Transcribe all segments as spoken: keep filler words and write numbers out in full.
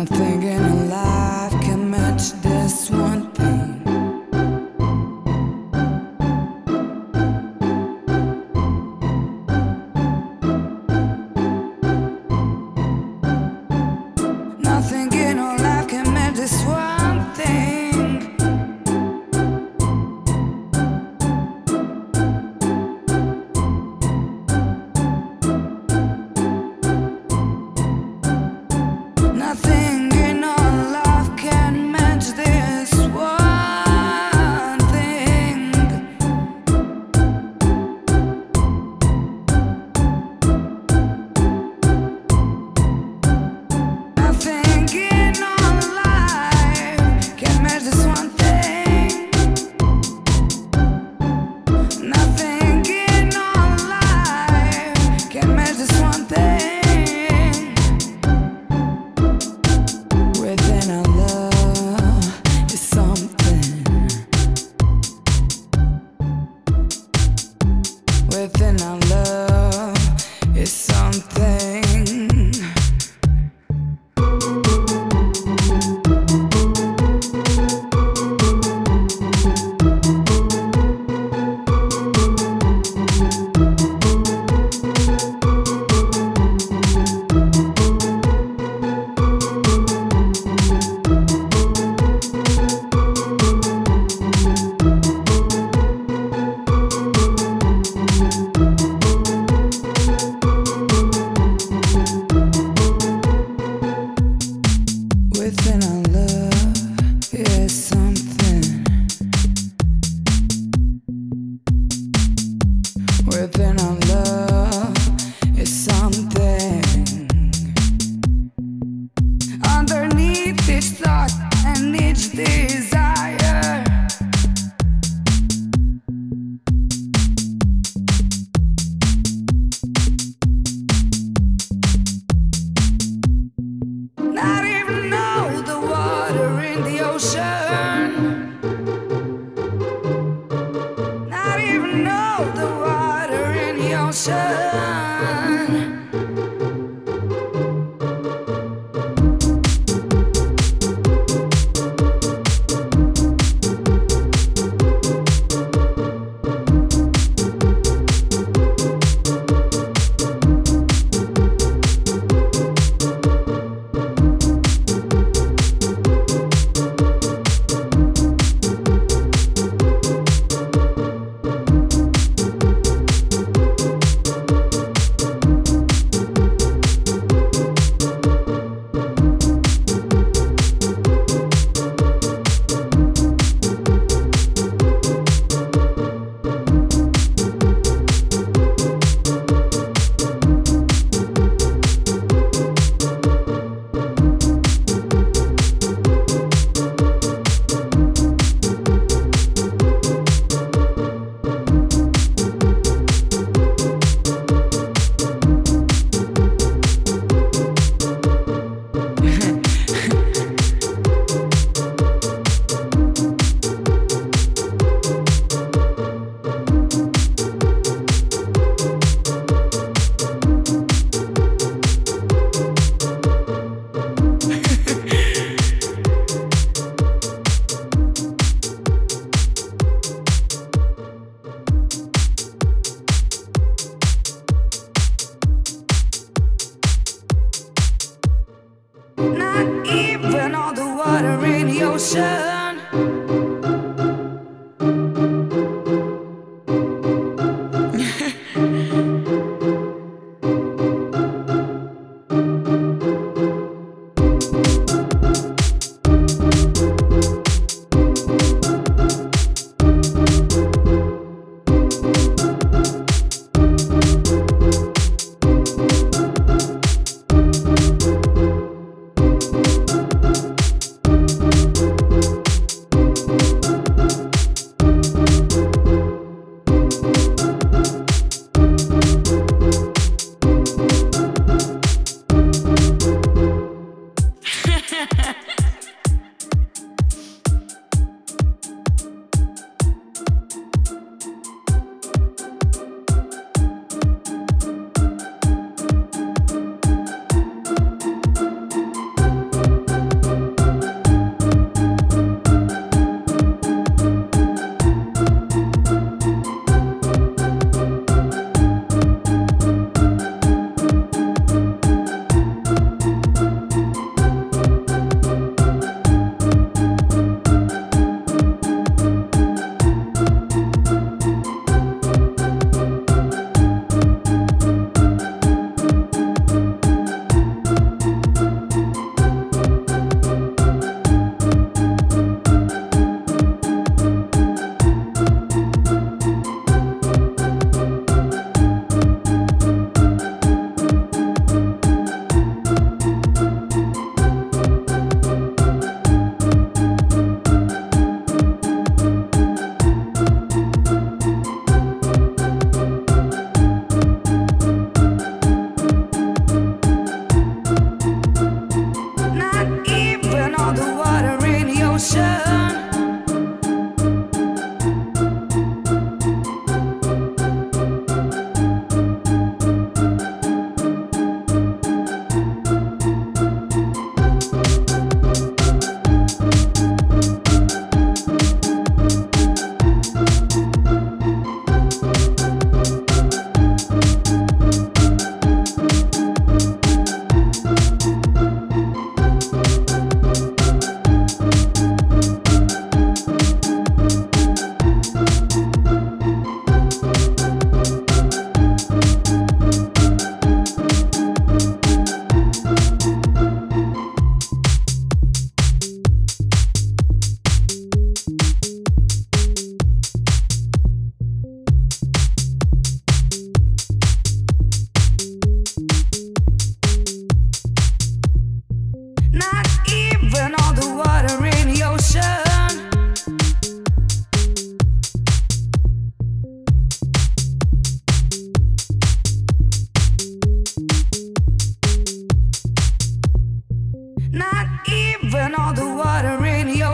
Nothing in our life can match this one thing. Nothing in our life can match this one thing. Nothing in our life can match this one thing. Nothing in our life can match this one thing. Nothing in our life can match this one thing. Within our love is something. Within our love is something. Within our love is something. Within our love is something. Underneath each thought and each desire, not even know the water in the ocean. Not even know the water in the ocean. Not even all the water in the ocean.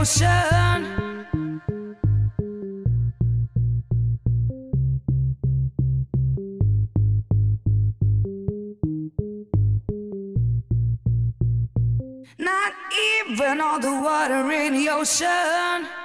ocean. Not even all the water in the ocean.